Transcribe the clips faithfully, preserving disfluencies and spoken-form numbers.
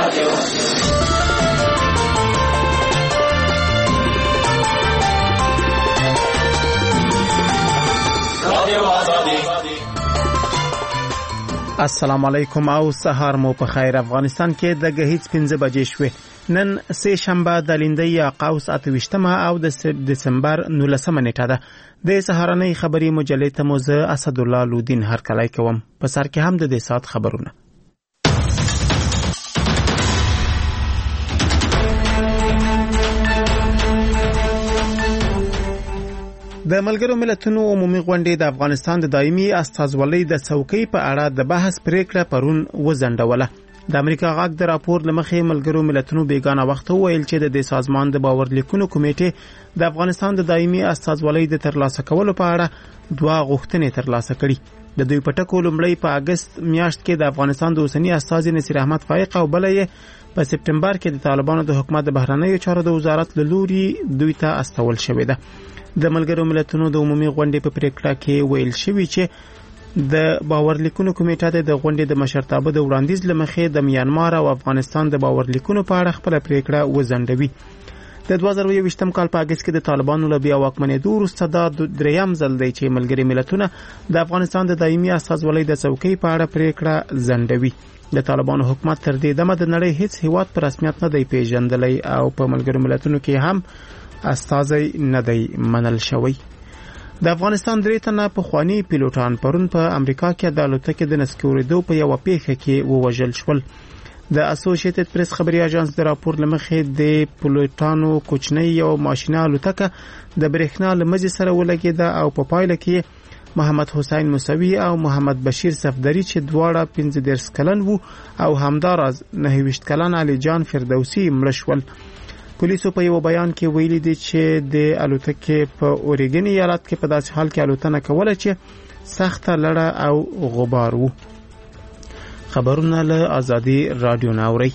السلام علیکم او سهار مو په خیر. افغانستان کې د غهیځ پنځه بجې شوې. نن سه شنبه د لیندۍ یا قوس اتویشتمه او د دسمبر نولسمه نیټه ده. د سهارنۍ خبري مجلې ته مو زه اسد الله لودین هرکلی کوم. په سر کې هم د دې سات خبرونه. د ملګرو ملتونو عمومي غونډې د افغانستان د دایمي استازولۍ د څوکۍ په اړه د بحث پریکړه پرون وزندوله. د امریکا غاګ د راپور لمخې ملګرو ملتونو بیگانه وخت ویل چې د دې سازمان د باورلیکونو کمیټې د افغانستان د دایمي استازولۍ د ترلاسه کولو په اړه دوه غوښتنې ترلاسه کړي. د دوی په ټکو لومړی په اگست میاشت کې د افغانستان د اوسنی استاذ نصیر احمد فائق او بلې په سپټمبر کې د طالبانو د حکومت د بهرنیو چارو د وزارت له لوري دوی ته استول شوې ده. د ملګرو ملتونو د عمومي غونډې په پریکړه کې ویل شوی چې د باورلیکونو کمیټه د غونډې د مشرتابه د وړاندیز لمخې د میانمار او افغانستان د باورلیکونو په اړه خپل پریکړه وزندوي. د دوه زره یوویشتم کال په اگست کې د طالبانو له بیا واکمنېدو وروسته دا دریم ځل دی چې ملګري ملتونه د افغانستان د دایمي استازولۍ د څوکۍ په اړه پریکړه زندوي. د طالبانو حکومت تر دې دمه د نړۍ هیڅ هیواد په رسمیت نه دی پیژندلی او په ملګرو ملتونو کې هم استازی نه دی منل شوی. د افغانستان درې تنه پخوانی پیلوټان پرون په امریکا کې د الوتکې د نسکورېدو په یوه پیښه کې ووژل شول. د اسوسییټډ پریس خبري اژانس د راپور لمخې د پیلوټانو کوچنی یو ماشینه الوتکه د برېښنا لمزي سره ولګېده او په پایله کې محمد حسین موسوي او محمد بشیر صفدری چې دواړه پنځه دېرش کلن وو او همداراز نهه ویشت کلن علي جان فردوسي مړه شول. پولیسو په یو بیان کې ویلي دي چې د الوتکې په اورېګن ایالت کې په داسې حال کې الوتنه کوله چې سخته لړه او غبار وو. خبرونه له ازادي رادیو ناوري.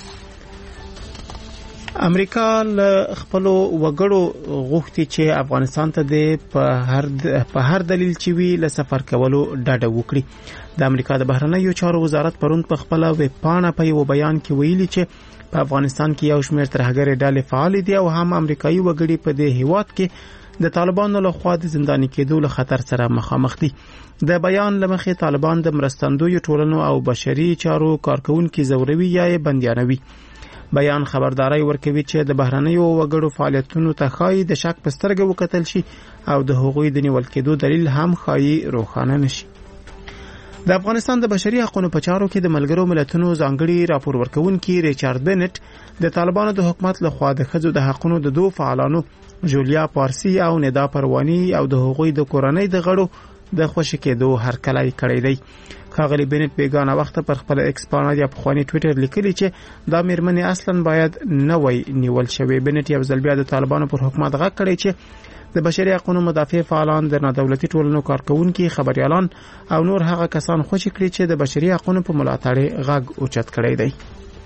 امریکا له خپل وګړو غوښتي چې افغانستان ته د په هر په هر دلیل چې وی له سفر کولو ډاډه وکړي. د امریکا د بهرنیو چارو وزارت پرون په خپل ویب پاڼه په یو بیان کې ویلي چې په افغانستان کې یو شمېر ترهګرې ډلې فعال دي او هم امریکایي وګړي په دې هیواد کې د طالبانو له خوا د زنداني کېدو له خطر سره مخامخ دي. د بیان لمخې طالبان د مرستندوی ټولنو او بشري چارو کارکونکو زوروي یا بنديانوي. بیان خبرداري ورکوي چې د بهرنیو وګړو فعالیتونو ته خای د شک په سترګه وکتل شي او د هغوی د نیول کېدو دلیل هم خای روښانه نشي. د افغانستان د بشري حقوقو په چارو کې د ملګرو ملتونو ځانګړي راپور ورکونکي ریچارډ بنټ د طالبانو د حکومت له خوا د ښځو د حقوقو د دوه فعالانو جولیا پارسی او ندا پروانی او د هغوی د کورنۍ د غړو د خوشی کېدو هرکلی کړی دی. ښاغلي بنټ بیگانه وخت پر خپل ایکس پاڼه یا په خواني ټوئیټر لیکلی چې دا میرمنې اصلا باید نه وای نیول شوی. بنټ یو ځل بیا د طالبانو پر حکومت غږ کړی چې د بشري حقوقو مدافع فعالان د نادولتي ټولنو کارکونکو خبريالان او نور هغه کسان خوشی کړي چې د بشري حقوقو په ملاتړ غږ اوچت کړی دی.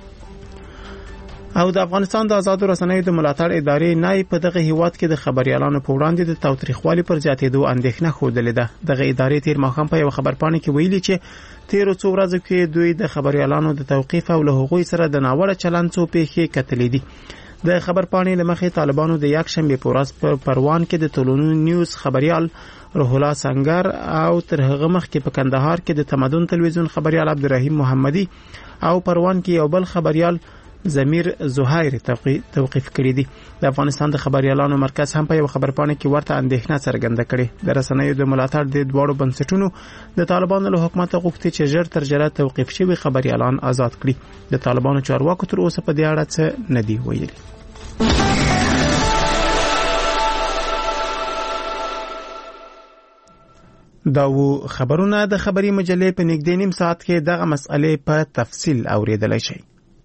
او د افغانستان د آزادو رسنیو د ملاتړ ادارې نای په دغه هیواد کې د خبريالانو په وړاندې د تاوتریخوالي پر زیاتېدو اندېښنه خوده ده. دغه ادارې تیر ماښام په یو خبرپاڼه کې ویلي چې تیر څو ورځې کې دوی د خبريالانو د توقيف او له هغوی سره د ناوړه چلند څو پیښې کتلې دي. د خبرپاڼې لمخې طالبانو د یک شنبه په ورځ په پروان کې د ټولنو نیوز خبريال روح الله سنگر او تر هغه مخکې په کندهار کې د تمدن تلویزیون خبريال عبدالرحیم محمدي او پروان کې یو بل خبريال زمیر زهیر توقیف کړی دي. د افغانستان د خبريالانو مرکز هم په یو خبرپاڼه کې ورته اندېښنه څرګنده کړې. د رسنیو د ملاتړ د دوړو بنسټونو د طالبانو له حکومت غوښتي چې ژر تر ژره توقیف شوي خبريالان آزاد کړي. د طالبانو چارواکو تر اوسه په دې اړه څه نه دی ویلي. دا و خبرونه د خبري مجلې په نږدې نیم ساعت کې دغه مسئلې په تفصیل اوریدلای شئ.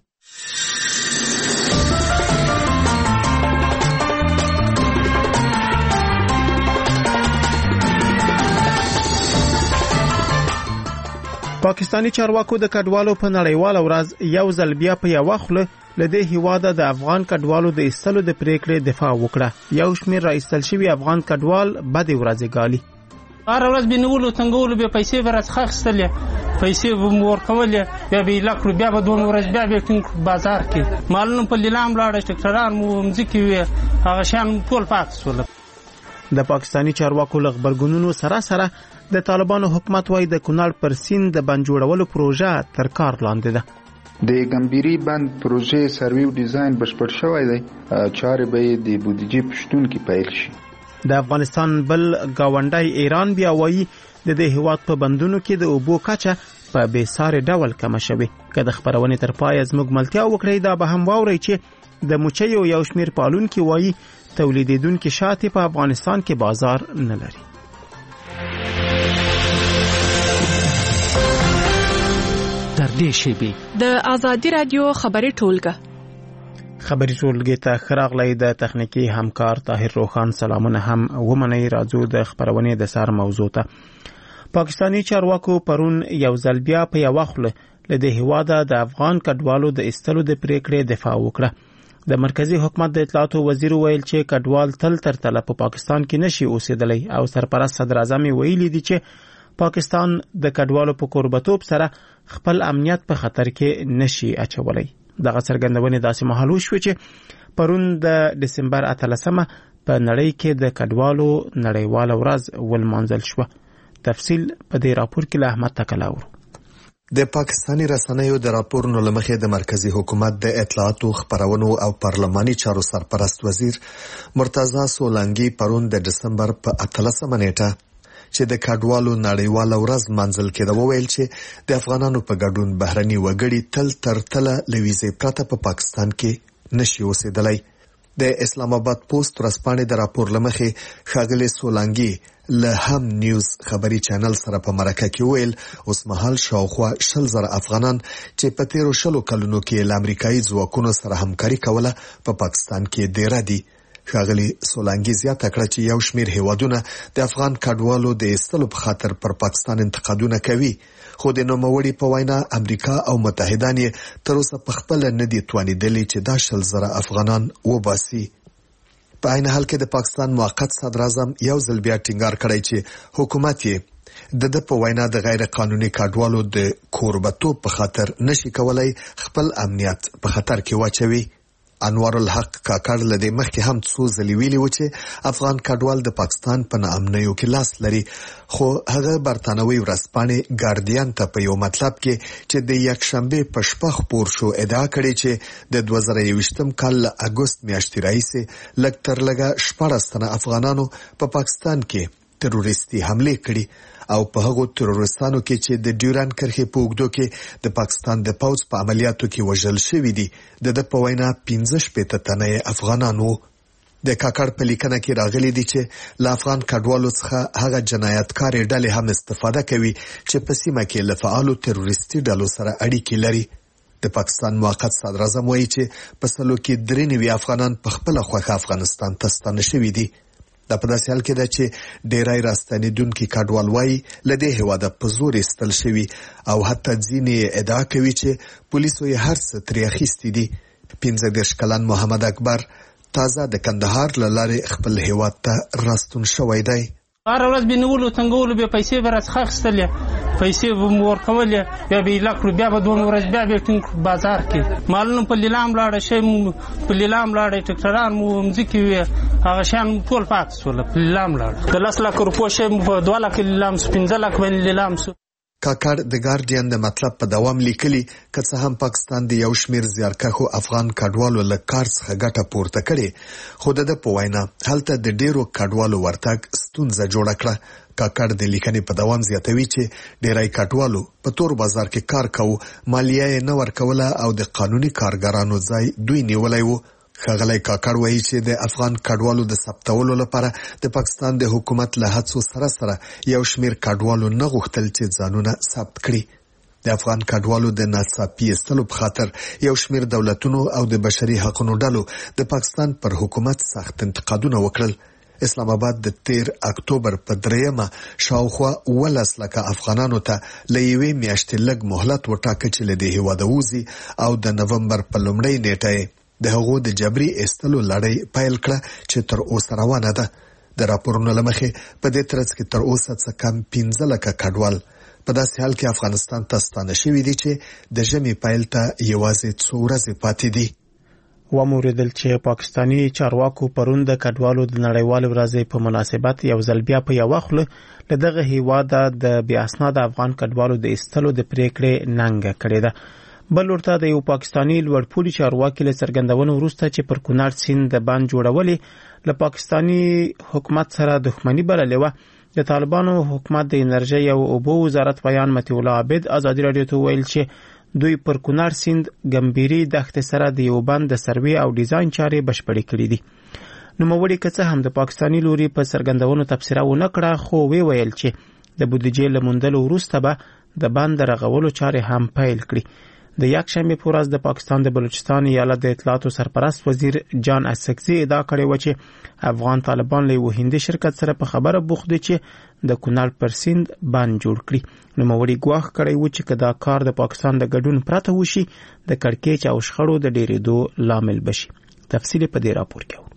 پاکستانی چارواکو د کډوالو په نړیواله ورځ یو ځل بیا په یو خوله لدې هیواده د افغان کډوالو د ایستلو د پریکړې دفاع وکړه. یو شمېر را ایستل شوي افغان کډوال بد ورځې ګالي. هر ورځ به نیولو تنګولو به پیسې به راڅخه اخیستلې پیسې به مو ورکولې بیا به یې لک کړو بیا به دوه ورځ بیا به ټینګ کړو بازار کې مالونه په لیلام لاړه ټکټران مو مځکې وې هغه شیان ټول پاتې شول. د پاکستاني چارواکو له غبرګونونو سره سره د طالبانو حکومت وايي د کونړ پر سیند د بند جوړولو پروژه تر کار لاندې ده. د ګمبيري بند پروژې سروي ډیزاین بشپړ شوی دی، چارې به د بودیجې په شتون کې پیل شي. د افغانستان بل گاونډی ایران بیا وايي د دې هیواد په بندونو کې د اوبو کچه په بې ساري ډول کمه شوې. که د خبرونې تر پایه زموږ ملتیا وکړئ دا به هم واورئ چې د مچیو یو شمیر پالونکي وايي تولیدونکي شاتې په افغانستان کې بازار نه لري. در دې شیبې د آزادی رادیو خبري ټولګه خبري ټولګه ته خراغلی د تخنیکی همکار طاهر روخان سلامونه هم ومني. راځو د خبرونې د سر موضوع ته. پاکستانی چارواکو پرون یو ځل بیا په یو وخت له د هواده د افغان کډوالو د استلو د پریکړې دفاع وکړه. د مرکزی حکومت د اطلاعاتو وزیر ویل چې کډوال تل تر تله په پاکستان کې نشي اوسېدلی او سرپرست صدر اعظم ویلي دي چې پاکستان د کډوالو په قربتوب سره خپل امنیت په خطر کې نشي اچولای. دغه څرګندونې داسې مهال وشوه چې پرون د دسمبر اتلسمه په نړۍ کې د کډوالو نړیواله ورځ ولمانځل شوه. تفصیل په دې راپور کې له احمد تکلاور. د پاکستاني رسنیو د راپورونو لمخې د مرکزی حکومت د اطلاعاتو خبرونو او پارلماني چارو سرپرست وزیر مرتضی سولانګي پرون د دسمبر په اتلسمه نیټه چې د کډوالو نړیواله ورځ منځل کېده وویل چې د افغانانو په ګډون بهرني وګړي تل تر تله له ویزې پرته په پاکستان کې نشي اوسېدلی. د اسلام آباد پوسټ ورځپاڼې د راپور لمخې ښاغلي سولانګي له هم نیوز خبري چینل سره په مرکه کې ویل اوس مهال شاوخوا شل زره افغانان چې په تیرو شلو کلونو کې له امریکایي ځواکونو سره همکاري کوله په پا پاکستان کې ډیره دي. ښاغلي سولانګي زیاته کړه چې یو شمیر هیوادونه د افغان کډوالو د ایستلو په خاطر پر پاکستان انتقادونه کوي، خو د نوموړي په وینا امریکا او متحدان یې تر اوسه په خپل نه دي توانیدلي چې دا شل زره افغانان وباسي. په عین حال کې د پاکستان موقت صدر اعظم یو ځل بیا ټینګار کړی چې حکومت یې د د په وینا د غیر قانوني کډوالو د کوربتوب په خاطر نشي کولای خپل امنیت په خطر کې واچوي. انوار الحق کاکړ لدې مخکې هم څو ځلې ویلي و چې افغان کډوال د پاکستان په ناامنیو کې لاس لري، خو هغه برتانوي ورځپاڼې ګارډین ته په یو مطلب کې چې د یکشنبه په شپه خپور شو ادعا کړې چې د دوه زره یوویشتم کال له اګوست میاشتې راهیسې لږ تر لږه شپاړس تنه افغانانو په پاکستان کې تروریستي حمله کړې او په هغو تروریستانو کې چې د ډیوران کرښې په اوږدو کې د پاکستان د پوځ په عملیاتو کې وژل شوي دي د د په وینا پنځه شپېته تنه افغانان وو. د کاکړ په لیکنه کې راغلي دي چې له افغان کډوالو څخه هغه جنایتکارې ډلې هم استفاده کوي چې په سیمه کې له فعالو تروریستي ډلو سره اړیکې لري. د پاکستان موقت صدر اعظم وایي چې په سلو کې درې نوي افغانان په خپله خوښه افغانستان ته ستانه شوي دي. دا په داسې حال کې ده چې ډیری راستنېدونکي کډوال وایي له دې هېواده په زور ایستل شوي او حتی ځینې ادعا کوي چې پولیسو یې هر څه ترې اخیستي دي. پنځه دېرش کلن محمد اکبر تازه د کندهار له لارې خپل هېواد ته راستون شوی دی. هر ورځ به نیولو تنګولو بیا پیسې به راڅخه اخیستلې پیسې به مو ورکولې بیا به یې لک کړو بیا به دوه ورځ بیا به ټینګ کړو بازار کې مالونه په لیلام لاړه شی مو په لیلام لاړه ټکټران مو مځکې وې هغه شیان ټول پاتې شول په لیلام لاړه د لس لکه روپو شی مو په دوه لکه لیلام سو پنځه لکه باندې لیلام سو. کاکړ د ګارډین د مطلب په دوام لیکلي که څه هم پاکستان د یو شمیر زیارکښو افغان کډوالو له کار څخه ګټه پورته کړې، خو د ده په وینا هلته د ډیرو کډوالو ورتګ ستونزه جوړه کړه. کاکړ د لیکنې په دوام زیاتوي چې ډیری کډوالو په تور بازار کې کار کوو، مالیه یې نه ورکوله او د قانوني کارګرانو ځای دوی نیولی وو. ښاغلی کاکړ وایي چې د افغان کډوالو د ثبتولو لپاره د پاکستان د حکومت له هڅو سره سره یو شمیر کډوالو نه غوښتل چې ځانونه ثبت کړي. د افغان کډوالو د ناڅاپي ایستلو په خاطر یو شمیر دولتونو او د بشري حقوقو ډلو د پاکستان پر حکومت سخت انتقادونه وکړل. اسلام آباد د تیر اکتوبر په دریمه شاوخوا ولس لکه افغانانو ته له یوې میاشتې لږ مهلت وټاکه چې له دې هېواده ووځي او د نومبر په لومړۍ نیټه د هغو د جبري ایستلو لړۍ پیل کړه چې تر اوسه روانه ده. د راپورونو لمخې په دې ترڅ کې تر اوسه څه کم پنځه لکه کډوال په داسې حال کې افغانستان ته ستانه شوي دي چې د ژمي پیل ته یوازې څو ورځې پاتې دي. وموریدل چې پاکستانی چارواکو پرون د کډوالو د نړیوال ورځې په مناسبت یو ځل بیا په یو وخت له دغه هیواده د بیا اسناد افغان کډوالو د ایستلو د پریکړې ننګه کړې ده. بل ورته د یو پاکستانی لوړپوړي چارواکي له څرګندونو وروسته چې پر کونړ سیند د بند جوړولې له پاکستانی حکومت سره دښمني بللې وه، د طالبانو حکومت د انرژي او اوبو وزارت بیان مطیع الله عابد ازادي رادیو ته ویل چې دوی پر کونړ سیند ګمبيري دښتې سره د یو بند د سروې او ډیزاین چارې بشپړې کړې دي. نوموړي که څه هم د پاکستانی لوري په څرګندونو تبصره ونه کړه، خو وی ویل چې د بودیجې له موندلو وروسته به د بند رغولو چارې هم پیل کړي. د یکشنبه په ورځ د پاکستان د بلوچستان ایالت د اطلاعاتو سرپرست وزیر جان اسکزي ادعا کړې و چې افغان طالبان له یو هندي شرکت سره په خبره بوخت دي چې د کونړ پر سیند بند جوړ کړي. نوموړي ګواښ کړی و چې دا کار د پاکستان د ګډون پرته وشي د کړکېچ او شخړو د ډېرېدو لامل بشي. تفصیل په دې راپور کې.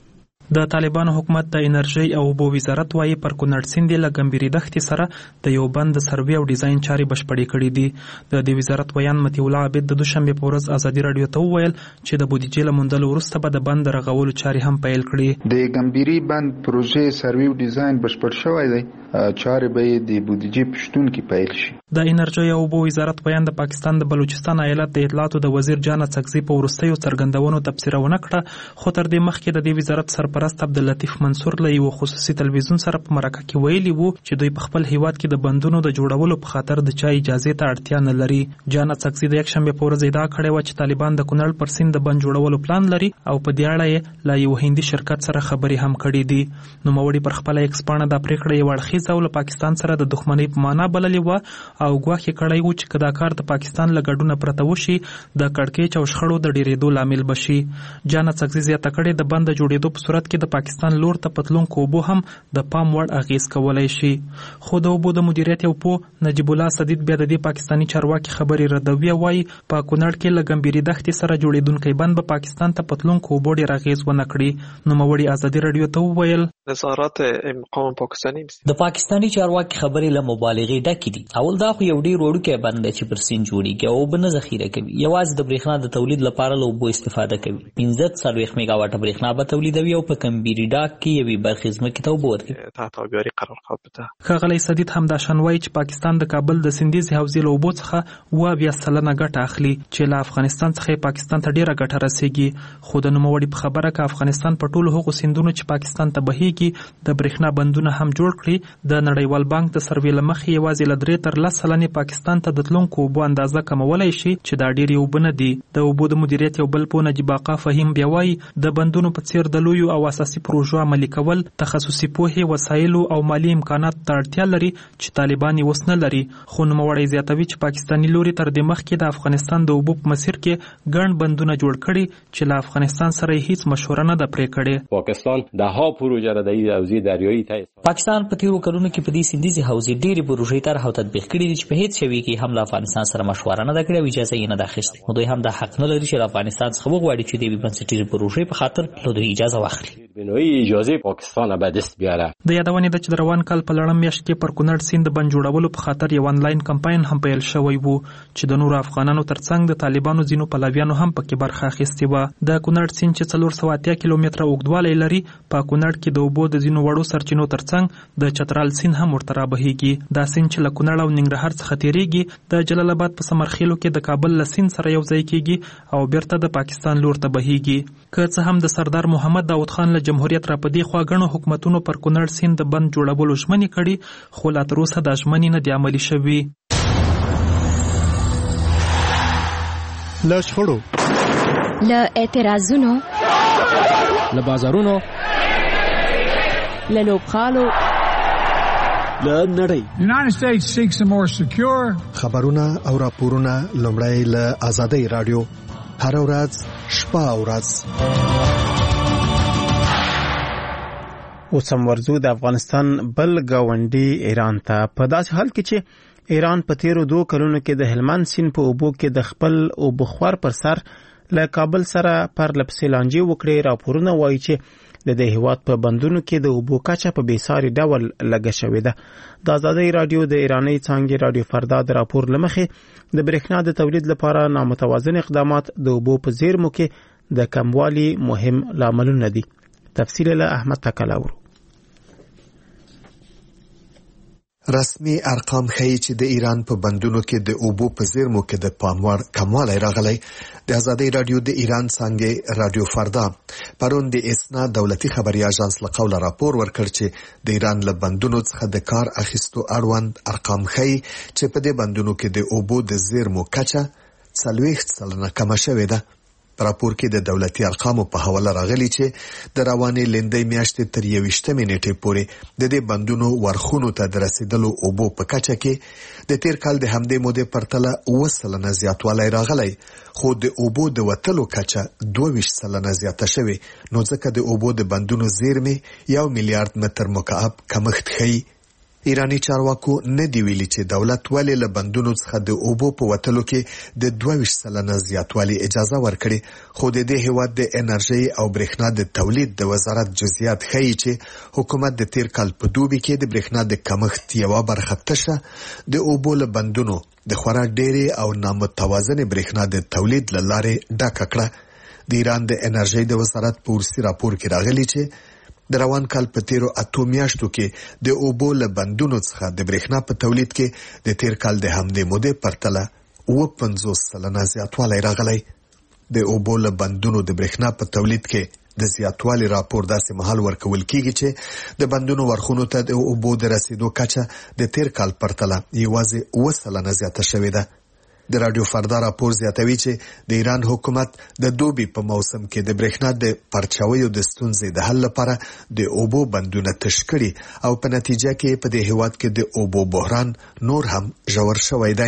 د طالبانو حکومت د انرژي او اوبو وزارت وايي پر کونړ سیند له ګمبيري دښتې سره د یو بند سروې او ډیزاین چارې بشپړې کړې دي. د دې وزارت بیان مطیع الله عابد د دوشنبه په ورځ ازادي رادیو ته وویل چې د بودیجې له موندلو وروسته به د بند رغولو چارې هم پیل کړي. د ګمبيري بند پروژې سروې او ډیزاین بشپړ شوی دی، چارې به د بودیجې پښتون کې پیل شي. د انرژي او اوبو وزارت بیان د پاکستان د بلوچستان ایالت د اطلاعاتو د وزیر جان اسکزي په وروستیو څرګندونو تبصره ونه کړه، خو تر دې مخکې د دې وزارت سرپرست عبداللطیف منصور له یو خصوصي تلویزیون سره په مرکه کې ویلي وو چې دوی په خپل هیواد کې د بندونو د جوړولو په خاطر د چا اجازه ته اړتیا نه لري. جان اسکزي د یکشنبه په ورځ ادعا کړې و چې طالبان د کونړ پر سیند د بند جوړولو پلان لري او په دې اړه یې له یو هندي شرکت سره خبرې هم کړې دي. نوموړي پر خپل ایکس پاڼه د پریکړې یو اړخیزه او له پاکستان سره د دښمنۍ په معنا بللې و او ګواښ یې کړی و چې کدا کار د پاکستان له ګډونه پرته وشي د کړکېچ او شخړو د ډېرېدو لامل بشي. جان اسکزي زیاته کړې د بند جوړېدو په صورت کې د پاکستان لور ته پتلونکو اوبو هم د پام وړ اغیز کولای شي. خو د اوبو د مدیریت یو پو نجیب الله صدید بیا د دې پاکستانی چارواکي خبرې ردوي او وايي په کونړ کې له ګمبيري دښتې سره جوړېدونکی بند به پاکستان ته پتلونکو اوبو ډېر اغیز ونه کړي. نوموړي ازادي رادیو ته وویل نظارت مقام پاکستاني د پاکستانی چارواکي خبرې له مبالغې ډکې دي. اول دا خو یو ډېر وړوکی بند دی چې پر سیند جوړیږي او اوبه نه ذخیره کوي، یوازې د برېښنا د تولید لپاره له اوبو استفاده کوي. پنځه څلوېښت میگا واټه برېښنا به تولیدوي او په ګمبيري ډاک کې یوې برخې ځمکې ته اوبه ورکوي. تحت آبیاري قرار قابته ښاغلی صدید همداشان وایي چې پاکستان د کابل د سیندیزې حوزې له اوبو څخه اوه اویا سلنه ګټه اخلي چې له افغانستان څخه پاکستان ته ډېره ګټه رسیږي. خو د نوموړي په خبره که افغانستان په ټولو هغو سیندونو چې پاکستان ته بهیږي د برېښنا بندونه هم جوړ کړي، د نړیوال بانک د سروې له مخې یوازې له درې تر لس سلنې پاکستان ته د تلونکو اوبو اندازه کمولی شي چې دا ډېرې اوبه نه دي. د اوبو د مدیریت یو بل پوه نجیب آقا فهیم بیا وایي د بندونو په څیر د لویو او اساسي پروژو عملي کول تخصصي پوهې، وسایلو او مالي امکانات ته اړتیا لري چې طالبان یې اوس نه لري. خو نوموړی زیاتوي چې پاکستاني لوري تر دې مخکې د افغانستان د اوبو په مسیر کې ګڼ بندونه جوړ کړي چې له افغانستان سره یې هیڅ مشوره نه ده پرې کړې. پاکستان دهها پروژه را د حوزې دریایي ته پاکستان په تیرو کلونو کې په دې سیندیزې حوزې ډېرې پروژې طرح او تطبیق کړي دي چې په هیڅ شوي کې هم له افغانستان سره مشوره نه ده کړې او اجازه یې نه ده اخیستې. نو دوی هم دا حق نه لري چې له افغانستان څخه وغواړي چې د یوې بنسټیزې پروژې په خاطر له دوی اجازه واخلي. بنوي اجازه پاکستان به دست بیاره. د یادونې ده چې د روان کال په لړم میاشت کې پر کونړ سیند بند جوړولو په خاطر یو انلاین کمپاین هم پیل شوی وو چې د نورو افغانانو ترڅنګ د طالبانو ځینو پلویانو هم پکې برخه اخیستې وه. د کونړ سیند چې څلور سوه اتیا کیلومتره اوږدوالی لري، په کونړ کې د اوبو د ځینو وړو سرچینو ترڅنګ د چترال سیند هم ورته رابهیږي. دا سیند چې له کونړ او ننګرهار څخه تیریږي د جلال آباد په سمرخیلو کې د کابل له سیند سره یو ځای کیږي او بیرته د پاکستان لور ته بهیږي. که څه هم د سردار محمد داود خان له جمهوریت را پدې خوا ګڼو حکومتونو پر کونړ سیند د بند جوړولو ژمنې کړي، خو لا تر اوسه دا ژمنې نه دي عملي شوي. له شخړو، له اعتراضونو، له بازارونو، له لوبغالو، له نړۍ United States seeks a more secure خبرونه او راپورونه لومړی له آزادۍ رادیو هر ورځ شپه او ورځ. اوس هم ورځو د افغانستان بل ګاونډي ایران ته. په داسې حال کې چې ایران په تیرو دوه کلونو کې د هلمند سیند په اوبو کې د خپل اوبخور پر سر له کابل سره پر لپسې لانجې وکړې، راپورونه وایي چې د دې هیواد په بندونو کې د اوبو کچه په بیساري ډول لږه شوې ده. د آزادۍ رادیو د ایراني څانګې رادیو فردا د راپور له مخې د برېښنا د تولید لپاره نامتوازن اقدامات د اوبو په زیرمو کې د کموالي مهم لاملونه دي. تفصیل له احمد تکلاور. رسمي ارقام ښیي چې د ایران په بندونو کې د اوبو په زیرمو کې د پاموړ کموالی راغلی. د آزادۍ رادیو د ایران څانګې رادیو فردا پرون د اسنا دولتي خبري اژانس له قوله راپور ورکړ چې د ایران له بندونو څخه د کار اخیستو اړوند ارقام ښیي چې په دې بندونو کې د اوبو د زیرمو کچه څلوېښت سلنه کمه شوې ده. راپور کې د دولتي ارقامو په حواله راغلي چې د روانې لندۍ میاشتې تر یوویشتمې نیټې پورې د دې بندونو ورخونو ته د رسیدلو اوبو په کچه کې د تیر کال د همدې مودې پرتله اووه سلنه زیاتوالی راغلی، خو د اوبو د وتلو کچه دوه ویشت سلنه زیاته شوې، نو ځکه د اوبو د بندونو زیرمې یو میلیارډ متر مکعب کمښت ښیي. ایرانی چارواکو نه دی ویلي چې دولت ولې له بندونو څخه د اوبو په وتلو کې د دوه ویشت سلنه زیاتوالی اجازه ورکړي، خو د دې هیواد د انرژي او برېښنا د تولید د وزارت جزئیات ښیي چې حکومت د تیر کال په دوبي کې د برېښنا د کمښت یوه برخه تشه د اوبو له بندونو د خورا ډېرې او نامتوازنې برېښنا د تولید له لارې ډکه کړه. د ایران د انرژي د وزارت په ورسي راپور کې راغلي چې د روان کال په تیرو اتو میاشتو کې د اوبو له بندونو څخه د برېښنا په تولید کې د تیر کال د همدې مودې پرتله اووه پنځوس سلنه زیاتوالی راغلی. د اوبو له بندونو د برېښنا په تولید کې د زیاتوالي راپور داسې مهال ورکول کیږي چې د بندونو ورخونو ته د اوبو د رسیدو کچه د تیر کال پرتله یوازې اووه سلنه زیاته شوې ده. د رادیو فردا راپور زیاتوي چې د ایران حکومت د دوبي په موسم کې د برېښنا د پرچاویو د ستونزې د حل لپاره د اوبو بندونه تش کړي او په نتیجه کې په دې هیواد کې د اوبو بحران نور هم ژور شوی دی.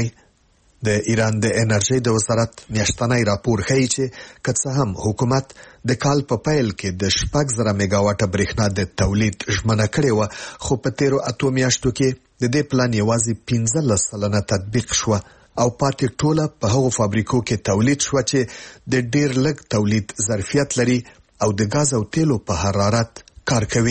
د ایران د انرژي د وزارت میاشتنی راپور ښیي چې که څه هم حکومت د کال په پیل کې د شپږ زره میګاواټه برېښنا د تولید ژمنه کړې وه، خو په تیرو اتو میاشتو کې د دې پلان یوازې پنځلس سلنه تطبیق شوه او پاتې ټوله په هغو فابریکو کې تولید شوه چې د ډیر لږ تولید ظرفیت لري او د غاز او تیلو په حرارت کار کوي.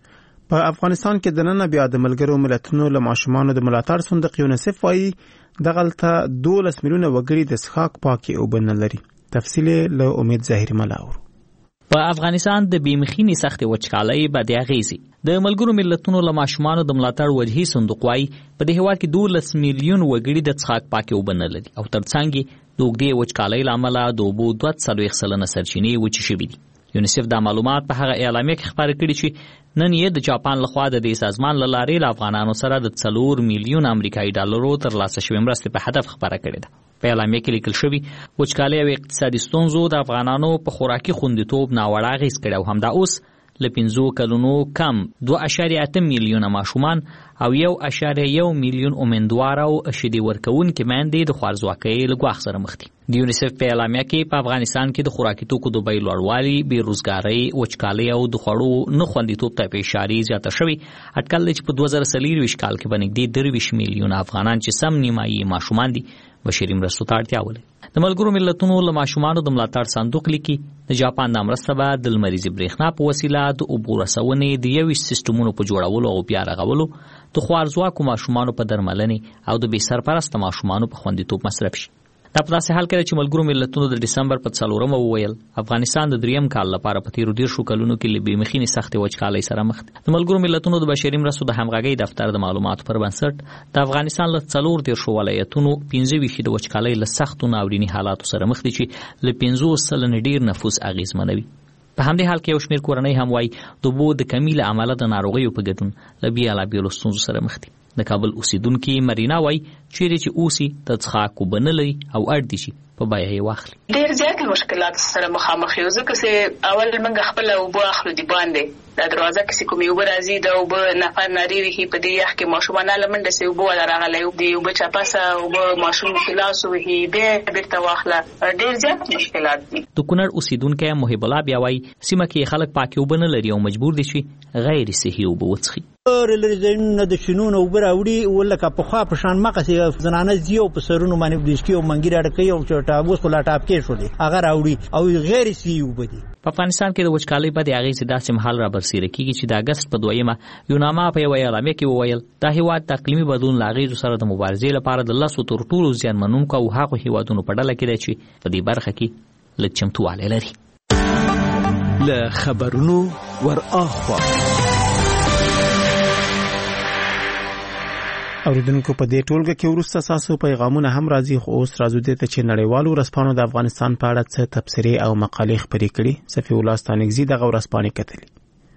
په افغانستان کې د نن بیا د ملګرو ملتونو له ماشومانو د ملاتړ صندوق یونیسف وايي دغلته دولس میلیونه وګړي د څښاک پاکې اوبه نه لري. تفصیل له امید ظاهري ملاور. په افغانستان د بیمخینی سختې وچکالۍ بدې اغېزې د ملګرو ملتونو له ماشومانو د ملاتړ وجهي صندوق وايي په دې هېواد کې دولس میلیون وګړي د څښاک پاکې اوبه نه لري او ترڅنګ د اوږدې وچکالۍ له امله د اوبو دوه څلوېښت سلنه سرچینې وچې شوي دي. یونیسف دا معلومات په هغه اعلامیه کې خپاره کړي چې نن یې د جاپان لخوا د دې سازمان له لارې له افغانانو سره د څلور میلیون امریکایي ډالرو ترلاسه شوې مرستې په هدف خپاره کړې ده. په اعلامیه کې لیکل شوي وچکالۍ او اقتصادي ستونزو د افغانانو په خوراکي خوندیتوب ناوړه اغېز کړی او همدا اوس له پنځو کلونو کم دوه اعشاریه اته میلیونه ماشومان او یو اعشاریه یو میلیون امیندواره او شیدې ورکوونکې میندې د خوارځواکۍ له ګواښ سره مخ دي. د یونیسف په اعلامیه کې په افغانستان کې د خوراکي توکو د بیې لوړوالي، بېروزګارۍ، وچکالۍ او د خوړو نه خوندیتوب ته اشارې زیاته شوې. اټکل دی چې په دوه زره څلېرویشت کال کې به نږدې درویشت میلیونه افغانان چې سم نیمایي ماشومان دي بشري مرستو ته اړتیا ولري. د ملګرو ملتونو له ماشومانو د ملاتړ صندوق لیکي د جاپان دا مرسته به د لمریزې برېښنا په وسیله د اوبو رسونې د یوویشت سیسټمونو په جوړولو او بیا رغولو، د خوارځواکو ماشومانو په درملنې او د بې سرپرسته ماشومانو په خوندیتوب مصرف شي. دا په داسې حال کې چې ملګرو ملتونو د ډسمبر په څلورمه وویل افغانستان د دریم کال لپاره په تیرو دېرشو کلونو کې له بېمخینې سختې وچکالۍ سره مخ دی. د ملګرو ملتونو د بشري مرستو د همغږۍ دفتر د معلوماتو پر بنسټ د افغانستان له څلور دېرشو ولایتونو پنځه ویشت د وچکالۍ له سختو ناوریني حالاتو سره مخ دي چې له پنځوس سلنې ډېر نفوس اغېزمنوي. په همدې حال کې یو شمېر کورنۍ هم وایي د اوبو د کمي له امله د ناروغیو په ګډون له بېلابېلو ستونزو سره مخ دي. د کابل اوسیدونکي مرینا وایي چیرې چې اوسي د څښاک اوبه نه لري او اړ دي چې په بیه یې واخلي. ډېر زیات مشکلات سره مخامخ یو ځکه چې اول موږ خپل اوبه اخلو د باندې د دروازه کې کومې اوبه راځي د اوبه نفر ناري وي په دې یخ کې ماشومان له منډه سي اوبه ولا راغلي دی اوبه چپاسه اوبه ماشوم خلاص وي به بیرته واخله. ډېر زیات مشکلات دي. د کونړ اوسیدونکي محب الله بیا وایي سیمه کې خلک پاکي اوبه نه لري او مجبور دي چې غیر صحي اوبه وڅښي. لري ځایونه د شنونو اوبه راوړي ولکه پخوا په شان مقصې زنانه زیو په سرونو باندې بلیسکي او منګي راډکوي او چې اوس په لاټاپ کې شو دي هغه راوړي او غیر سی اوبه دي. په افغانستان کې د وچکالۍ بدې اغېزې داسې مهال را برسېره کېږي چې د اګست په دویمه یوناما په یوه اعلامیه کې وویل دا هېواد د اقلیمي بدلون له اغېزو سره د مبارزې لپاره د لسو تر ټولو زیانمنونکو او هغو هېوادونو په ډله کې دی چې په دې برخه کې لږ چمتووالی لري. له خبرونو ور اخوا اوریدونکو په دې ټولګه کې وروسته ساسو پیغامونه هم راځي خو اوس راځو دې ته چې نړیوالو ورځپاڼو د افغانستان په اړه څه تبصرې او مقالې خپرې کړي. صفي الله ستانکزي دغه ورځپاڼې کتلي.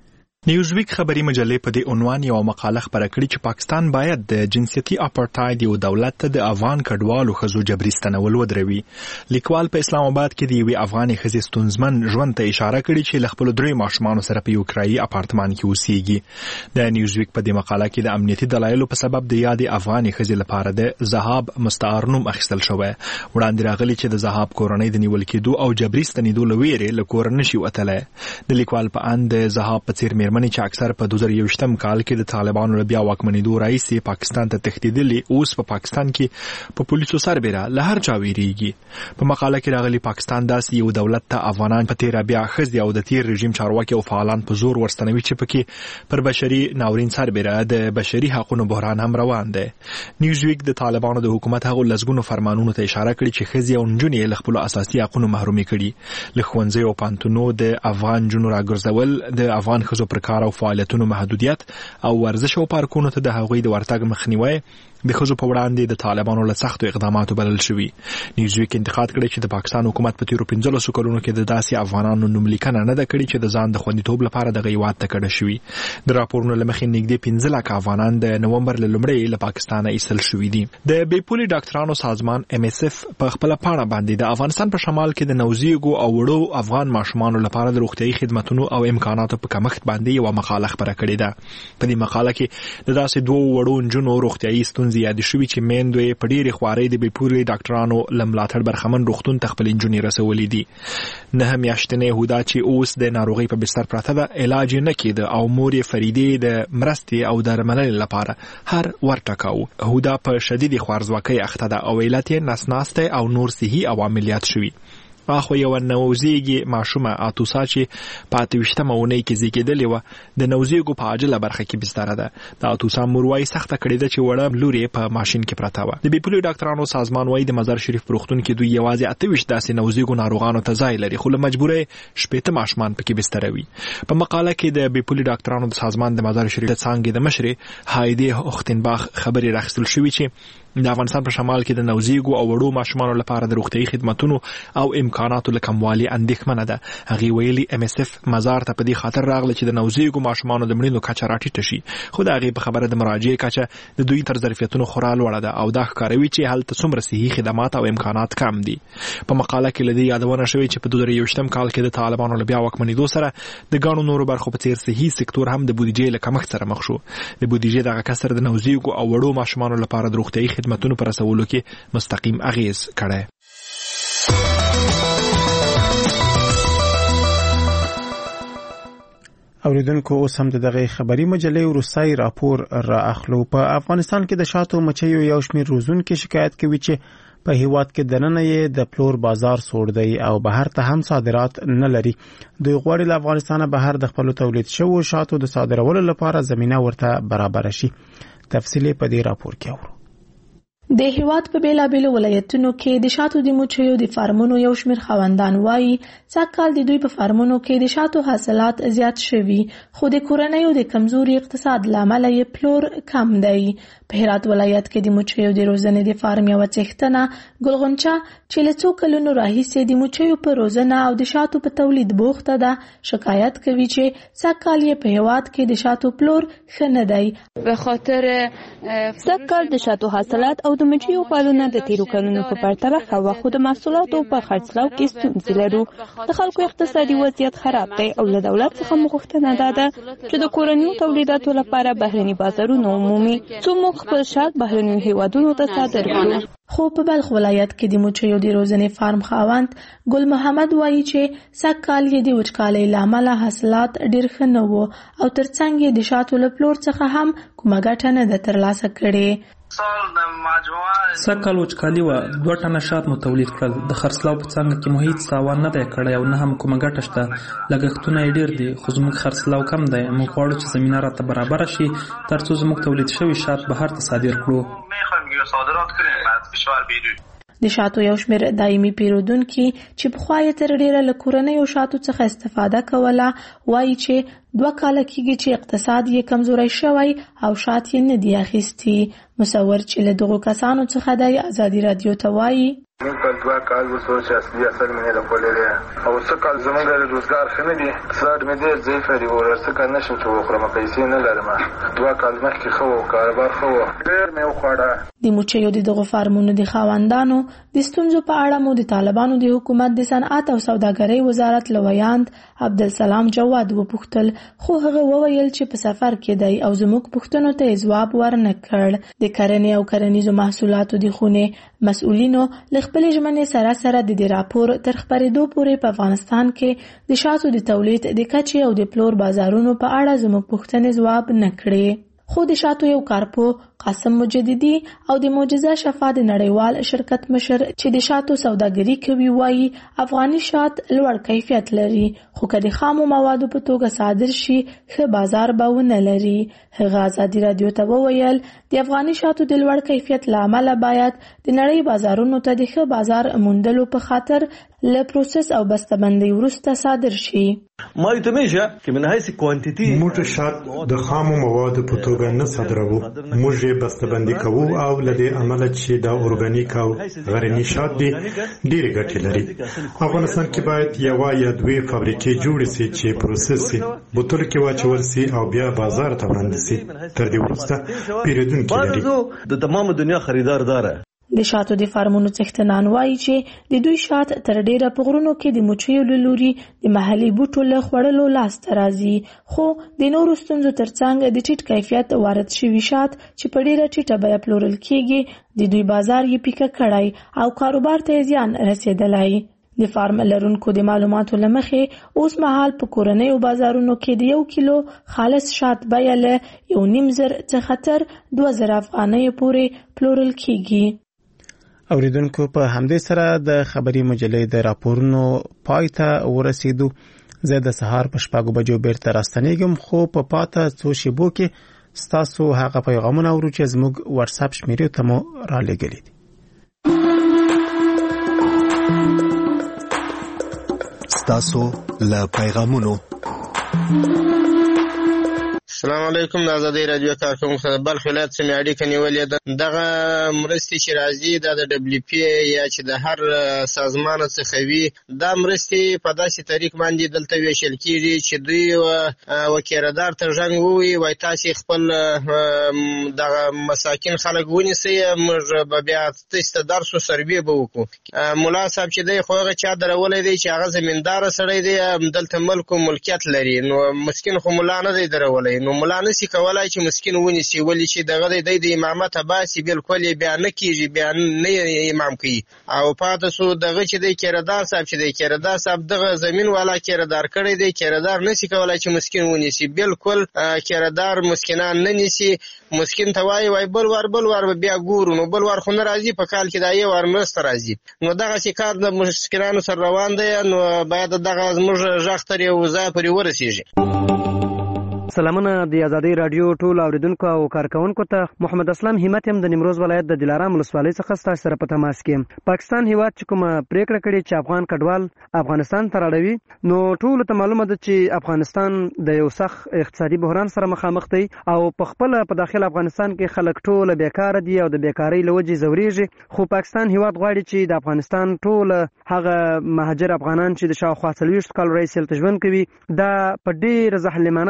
نیوزویک خبري مجلې په دې عنوان یو مقاله خپره کړې چې پاکستان باید د جنسيتي اپارټاید یو دولت ته د افغان کډوالو ښځو جبري ستنول ودروي. لیکوال په اسلام آباد کې د یوې افغاني ښځې ستونزمن ژوند ته اشاره کړې چې له خپلو درې ماشومانو سره په یو کرایي اپارتمان کې اوسېږي. د نیوزویک په دې مقاله کې د امنیتي دلایلو په سبب د یادې افغاني ښځې لپاره د ذهاب مستعار نوم اخیستل شوی. وړاندې راغلي چې د ذهاب کورنۍ د نیول کېدو او جبري ستنېدو له ویرې له کوره نشي وتلی. د لیکوال په اند د ذهاب په څېر مېرمنې چې اکثر په دوه زره یوویشتم کال کې د طالبانو له بیا واکمنېدو راهیسې پاکستان ته تښتېدلې اوس په پاکستان کې په پولیسو سربېره له هر چا ویریږي. په مقاله کې راغلي پاکستان داسې یو دولت ته افغانان په تېره بیا ښځې او د تېر رژیم چارواکي او فعالان په زور ورستنوي چې پکې پر بشري ناورین سربېره د بشري حقونو بحران هم روان دی. نیوزویک د طالبانو د حکومت هغو لسګونو فرمانونو ته اشاره کړې چې ښځې او نجونې له خپلو اساسي حقونو محرومې کړي. له ښوونځیو او پوهنتونونو د افغان نجونو راګرځول، د افغان ښځو پر کار او فعالیتونو محدودیت او ورزش او پارکونو ته د هغوی د ورتګ مخنیوی د ښځو په وړاندې د طالبانو له سختو اقداماتو بلل شوي. نیوزویک انتقاد کړی چې د پاکستان حکومت په تیرو پنځلسو کلونو کې د داسې افغانانو نوملیکنه نه ده کړې چې د ځان د خوندیتوب لپاره دغه هېواد ته کډه شوي. د راپورونو له مخې نږدې پنځه لکه افغانان د نومبر له لومړۍ له پاکستانه ایستل شوي دي. د بېپولي ډاکټرانو سازمان ام اس اف په خپله پاڼه باندې د افغانستان په شمال کې د نوزیږو او وړو افغان ماشومانو لپاره د روغتیايي خدمتونو او امکاناتو په کمښت باندې یوه مقاله خپره کړې ده. په دې مقاله کې د داسې دوو وړو نجونو روغتیايي ستونزې یادې شوي چې میندو یې په ډېرې خوارۍ د بېپوري ډاکټرانو له ملاتړ برخمن روغتون ته خپلې نجونې رسولې دي. نهه میاشتنۍ هودا چې اوس د ناروغۍ په بستر پرته ده علاج یې نه کېده او مور یې فریدې د مرستې او درملنې لپاره هر ورټکاو. هودا په شدیدې خوارځواکۍ اخته ده او علت یې نسناستی او نور صحي عوامل یاد شوي. اخو یو نوزیږي ماشومه اتوسا چې په اته ویشتمه اونۍ کې زیږېدلې وه د نوزیږو په عاجله برخه کې بستره ده. د اتوسا مور وایي سخته کړې ده چې وړه لور یې په ماشین کې پرته وه. د بېپولي ډاکټرانو سازمان وایي د مزار شریف په روغتون کې دوی یوازې اته ویشت داسې نوزیږو ناروغانو ته ځای لري خو له مجبوره شپېته ماشومان پکې بستره وي. په مقاله کې د بېپولي ډاکټرانو د سازمان د مزار شریف د څانګې د مشرې هایدې اختنباخ خبرې راخیستل شوي چې د افغانستان په شمال کې د نوزیږو او وړو ماشومانو لپاره د روغتیايي خدمتونو او امکاناتو له کموالي اندېښمنه ده. هغې ویلي ام اس اف مزار ته په دې خاطر راغله چې د نوزیږو ماشومانو د مړینو کچه راټیټه شي خو د هغې په خبره د مراجعې کچه د دوی تر ظرفیتونو خورا لوړه ده او دا ښکاروي چې هلته څومره صحي خدمات او امکانات کم دي. په مقاله کې له دې یادونه شوې چې په دوه زره یوویشتم کال کې د طالبانو له بیا واکمنېدو سره د ګڼو نورو برخو په څېر صحي سکتور هم د بودیجې له کمښت سره مخ شو. د بودیجې دغه کسر د نوزیږو او وړو ماشومانو لپاره د روغتیايي خدمتونو په رسولو کې مستقیم اغیز کړی. اوریدونکو اوس هم دغه خبري مجلې وروستی راپور را اخلو. په افغانستان کې د شاتو مچیو یو شمېر روزونکي شکایت کوي چې په هیواد کې دننه یې د پلور بازار سوړ دی او بهر ته هم صادرات نه لري. دوی غواړي له افغانستانه بهر د خپلو تولید شوو شاتو د صادرولو لپاره زمینه ورته برابر شي. تفصیل په دې راپور کې اورو. د هیواد په بیلابیلو ولایتونو کې د شاتو د مچیو د فارمونو یو شمېر خاوندان وایي سږکال د دوی په فارمونو کې د شاتو حاصلات زیات شوي خو د کورنیو د کمزوري اقتصاد له امله یې پلور کم دی. په هرات ولایت کې د مچیو د روزنې د فارم یوه څښتنه ګلغنچه چې له څو کلونو راهیسې د مچیو په روزنه او د شاتو په تولید بوخته ده شکایت کوي چې سږکال یې په هیواد کې د شاتو پلور ښه نه دی. به خاطر سږکال د شاتو حاصلات او د مچیو پالونه د تیرو کلونو په پرتله ښه وه، خو د محصولاتو په خرڅلاو کې ستونزې لرو. د خلکو اقتصادي وضعیت خراب دی او له دولت څخه مو غوښتنه دا ده چې د کورنیو تولیداتو لپاره بهرني بازارونه ومومي څو موږ خپل شات بهرنیو هیوادونو ته صادر کړو. خو په بلخ ولایت کې د مچیو د روزنې فارم خاوند ګل محمد وایي چې سږ کال یې د وچکالۍ له امله حاصلات ډېر ښه نه وو او ترڅنګ یې د شاتو له پلور څخه هم کومه ګټه نه ده ترلاسه کړې. سږ کال وچکالي وه، دوه ټنه شات مو تولید کړل. د خرڅلاو په څانګه کې مو هیڅ تاوان نه دی کړی او نه هم کومه ګټه شته. لګښتونه یې ډېر دي خو زموږ خرڅلاو کم دی. موږ غواړو چې زمینه راته برابره شي تر څو زموږ تولید شوي شات بهر ته صادر کړو. د شاتو یو شمېر دایمي پیرودونکي چې پخوا یې تر ډېره له کورنیو شاتو څخه استفاده کوله وایي چې دوه کاله کېږي چې اقتصاد یې کمزوری شوی او شات یې نه دي اخیستي. مصور چې له دغو کسانو څخه دی ازادي راډیو ته وایي من کال دوه کال وسو چې اصلي اثر مې نه کولې دی او څه کال زموږ د روزګار ښه نه دی، اقتصاد مې ډېر ضعیف دی او څه کال نشم چې وخورم، پیسې نه لرم. دوه کال مخکې ښه و، کاروبار ښه و، ډېر مې وخوړه. د مچیو د دغو فارمونو د خاوندانو د ستونزو په اړه مو د طالبانو د حکومت د صنعت او سوداګرۍ وزارت له ویاند عبدالسلام جواد وپوښتل، خو هغه وویل چې په سفر کې دی او زموږ پوښتنو ته یې ځواب ورنه کړ. د کرنې او کرنیزو محصولاتو د خونې مسؤلینو له خپلې ژمنې سره سره د دې راپور تر خپرېدو پورې په افغانستان کې د شاتو د تولید د کچې او د پلور بازارونو په اړه زموږ پوښتنې ځواب نه کړې. خو د شاتو یو کارپو قاسم مجددي او د معجزه شفا د نړیوال شرکت مشر چې د شاتو سوداګري کوي وایي افغاني شات لوړ کیفیت لري خو که د خامو موادو په توګه صادر شي ښه بازار به ونه لري. هغه ازادي راډیو ته وویل د افغاني شاتو د لوړ کیفیت له امله باید د نړۍ بازارونو ته د ښه بازار موندلو په خاطر له پروسس او بسته‌بندۍ وروسته صادر شي. ما یتمیشه که من حیث کوانتیتی موږ شات د خامو موادو په توګه نه صادروو، موږ یې بسته‌بندي کوو او له دې امله چې دا اورګانیک او غرني شات دي ډېرې ګټې لري. افغانستان کې باید یوه یا دوې فابریکې جوړې سي چې پروسس سي، بوتل کې واچول سي او بیا بازار ته وړاندې سي. تر دې وروسته پیرودونکي لري. د تمام دنیا خریدار داره. د شاتو د فارمونو څښتنان وایي چې د دوی شات تر ډیره په غرونو کې د مچیو له لوري د محلي بوټو له خوړلو لاسته راځي، خو د نورو ستونزو ترڅنګ د ټیټ کیفیت وارد شوي شات چې په ډیره ټیټه بیه پلورل کیږي د دوی بازار یې پیکه کړی او کاروبار ته زیان رسیدلی. د فارم لرونکو د معلوماتو له مخې اوس مهال په کورنیو بازارونو کې د یو کیلو خالص شات بیه له یو نیم زر څخه تر دوه زره افغانیو پورې پلورل کیږي. اوریدونکو په همدې سره د خبري مجلې د راپورونو پای ته ورسېدو. زه د سهار په شپږو بجو بیرته راستنېږم، خو په پا پاته څو شیبو کې ستاسو هغه پیغامونه اورو چې زموږ واتس اپ شمیرې ته مو را لېږلي دي. ستاسو له پیغامونو. السلام علیکم. د ازادي راډیو کارکونکو د بلخ ولایت څخه اړیکه نیولې ده. دغه مرستې چې راځي د دبليو پی یا چې د هر سازمان څخه وي، دا مرستې په داسې طریق باندې دلته ویشل کیږي چې دوی وکیردار ته ژوند ووي وای تاسو خپل دغه مساکین خلک ونیسئ، موږ به بیا تاسو درس او سروې به وکړو. مولا صاحب چې دی خو هغه چا درولې دی چې هغه زمیندار سړی دی، دلته ملک او ملکیت لري، نو مسکین خو مولا نه دی درولې، نو مولا نسی کولای چې مسکین ونیسي، ولی چې دغه دی د امامت باسي بالکل بیا نه کیږي، بیا نه امام کوي. او پاتې سو دغه چې دی کیردار صاحب چې دی کیردار صاحب دغه زمين والا کیردار کړی دی، کیردار نسی کولای چې مسکین ونیسي، بالکل کیردار مسکینان نه نیسي. مسکین ته وای وای بل ور بل ور بیا ګورو، نو بل ور خو نه راځي، په کال کې دا یو ور مرسته راځي. نو دغه چې کار د مسکینانو سره روان دی، نو باید دغه زموږ ژغ تر یو ځای پورې ورسیږي. سلامونه د ازادي رادیو ټول اوریدونکو او کارکونکو ته. محمد اسلام همت هم د نیمروز ولایت د دلارام ولسوالۍ څخه ستاسو سره په تماس کې. پاکستان هیواد چې کومه پریکړه کړې چې افغان کډوال افغانستان ته راړوي، نو ټول ته معلومه ده چې افغانستان د یو سخت اقتصادي بحران سره مخامخ دی او په خپل په داخل افغانستان کې خلک ټول بیکاره دي او د بیکاری لوجې زوريږي. خو پاکستان هیواد غواړي چې د افغانستان ټول هغه مهاجر افغانان چې د شاوخوا څلوېښت کال راهیسې ژوند کوي، دا په ډېر ظالمانه ډول افغانستان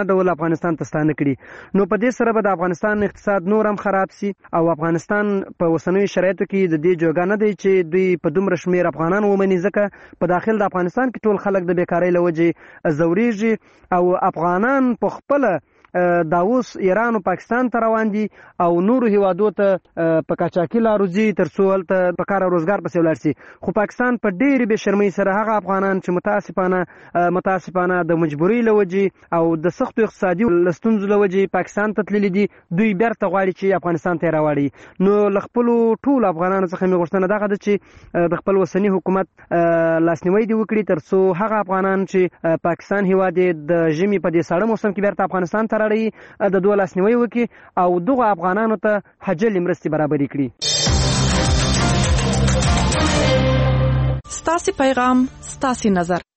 افغانستان ته ستانه کړي. نو په دې سره به د افغانستان اقتصاد نور هم خراب سي او افغانستان په اوسنیو شرایطو کې د دې جوګه نه دی چې دوی په دومره شمیر افغانان ومني، ځکه په داخل د افغانستان کې ټول خلک د بیکارۍ له وجې ځورېږي او افغانان په خپله دا اوس ایران او پاکستان ته روان دي او نورو هیوادو ته په قاچاقي لارو ځي تر څو هلته په کار او روزګار پسې ولاړ شي. خو پاکستان په ډېرې بې شرمۍ سره هغه افغانان چې متاسفانه متاسفانه د مجبورۍ له وجې او د سختو اقتصادي ستونزو له وجې پاکستان ته تللي دي، دوی بیرته غواړي چې افغانستان ته یې راوړي. نو له خپلو ټولو افغانانو څخه مې غوښتنه دغه ده چې د خپل اوسني حکومت لاسنیوی دې وکړي تر څو هغه افغانان چې پاکستان هیواد یې د ژمي په دې ساړه موسم کې بیرته افغانستان ته راړي د دوه لاسنیوی وکړي او دغو افغانانو ته حجلې مرستې برابرې کړي. ستاسې پیغام ستاسې نظر.